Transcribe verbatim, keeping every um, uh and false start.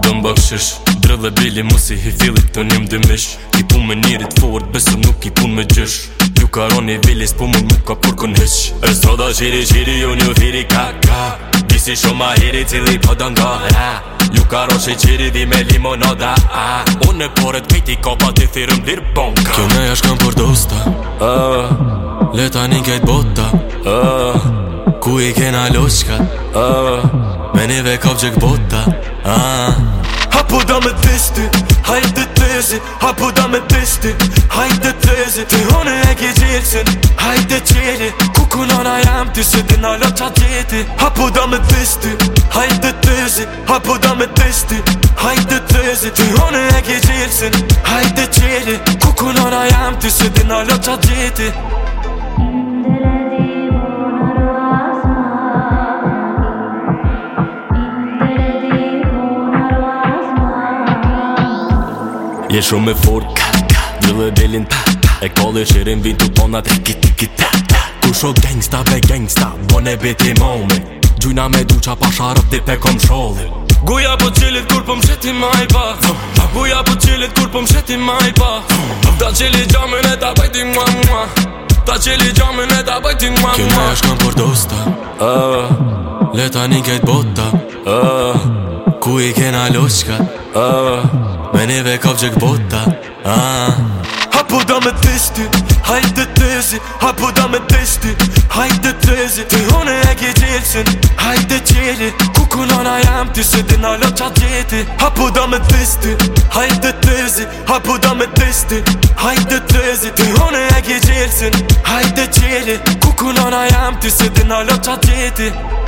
dëm bakshish Drë dhe bili musi hi fillit të njëm dëmish Ki pun me njerit fort, besëm nuk ki pun me gjysh Ju karoni vilis po mund nuk ka kur kun hish E stroda qiri qiri ju një thiri ka ka Disi shumë ahiri cili po dën nga ha Ju karo shi qiri di me limonada ah. Unë e poret kejti ka pa ti thirëm lir bonka Kjo me jash kam për dosta uh. Leta një kejt bota uh. Ku i kena loqka uh. Me neve kap gjek bota uh. Hapo da me testi, hajde tezi Hapo da me testi, hajde tezi Ti hone e ki gjilsin, hajde qeli Kuku nana jam ti se ti nalo qa gjeti Hapo da me testi, hajde tezi Hapo da me testi, hajde tezi Ti hone e ki gjilsin, hajde qeli Kuku nana jam ti se ti nalo qa gjeti Je shumë e fort, Gjëllë e delin E kolli shirin vin të tona Tiki tiki ta Ku shok gangsta be gangsta Bone biti momi Gjujna me duqa pa sharëp ti pe kom sholli Guja po qilit kur po msheti maj pa Guja po qilit kur po msheti maj pa Ta qili gjamin e ta bajti mua mua Ta qili gjamin e ta bajti mua mua Kjo me është kam për dosta uh. Leta një kejt bota uh. Ku i kena loqka uh. Me neve kap gjek bota ah. Hapo da me testi, hajde tezi Hapo da me testi, hajde tezi Ti hone e ki gjilsin, hajde qeli Kuku nana jam ti se ti nalo qa gjeti Hapo da me testi, hajde tezi Hapo da me testi, hajde tezi Ti hone e ki gjilsin, hajde qeli Kuku nana jam ti se ti nalo qa gjeti